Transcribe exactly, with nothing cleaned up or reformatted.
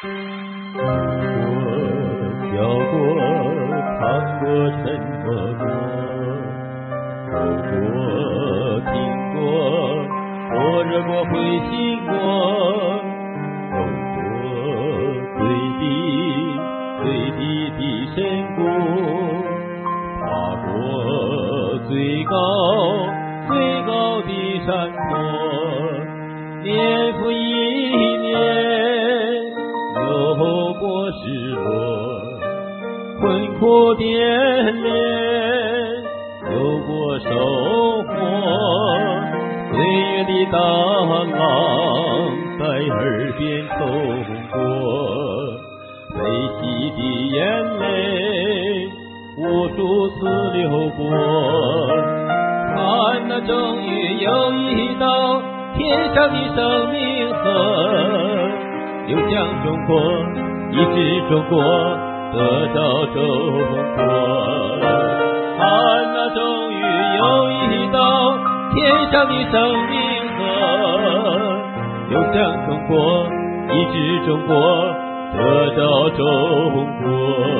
我笑过，唱过，沉默过，走过，听过，火热过，灰心过，走过最低最低的深谷，爬过最高最高的山坡，年复一年，有过失落，困苦点点，有过收获，岁月的大浪在耳边冲过，悲喜的眼泪无数次流过，看那终于有一道天上的生命河，又将中国一直中国得到中国，看那终于有一道天上的生命河，又将中国一直中国得到中国。